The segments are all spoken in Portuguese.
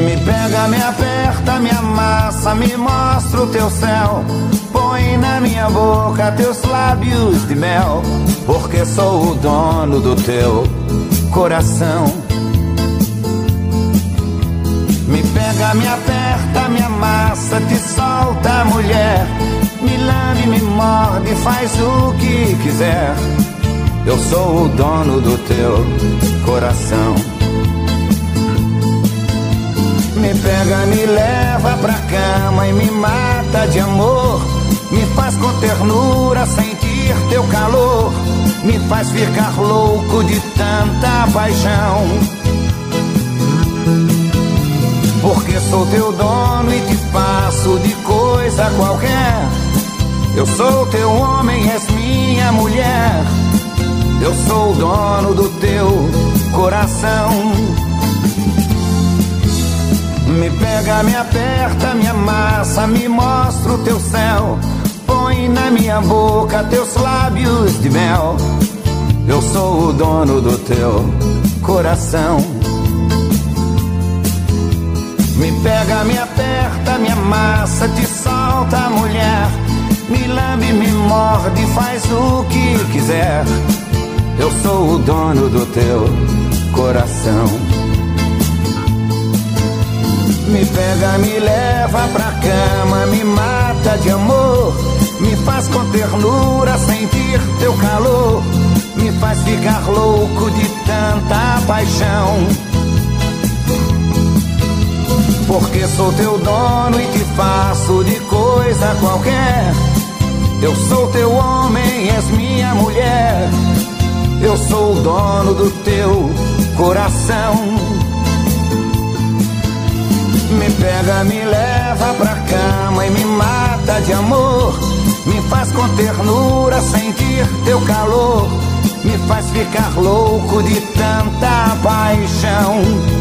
Me pega, me aperta, me amassa, me mostra o teu céu. Põe na minha boca teus lábios de mel, porque sou o dono do teu coração. Me pega, me aperta, me amassa, te solta, mulher. Me lambe, me morde, faz o que quiser. Eu sou o dono do teu coração. Me pega, me leva pra cama e me mata de amor. Me faz com ternura sentir teu calor. Me faz ficar louco de tanta paixão. Porque sou teu dono e te faço de coisa qualquer. Eu sou teu homem, és minha mulher. Eu sou o dono do teu coração. Me pega, me aperta, me amassa, me mostra o teu céu. Põe na minha boca teus lábios de mel. Eu sou o dono do teu coração. Me pega, me aperta, me amassa, te solta, mulher. Me lambe, me morde, faz o que quiser. Eu sou o dono do teu coração. Me pega, me leva pra cama, me mata de amor. Me faz com ternura sentir teu calor. Me faz ficar louco de tanta paixão. Porque sou teu dono e te faço de coisa qualquer. Eu sou teu homem, és minha mulher. Eu sou o dono do teu coração. Me pega, me leva pra cama e me mata de amor. Me faz com ternura sentir teu calor. Me faz ficar louco de tanta paixão.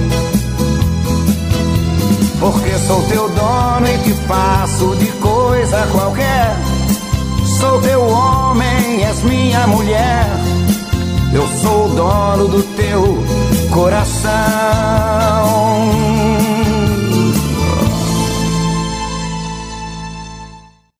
Porque sou teu dono e te faço de coisa qualquer. Sou teu homem, és minha mulher. Eu sou o dono do teu coração.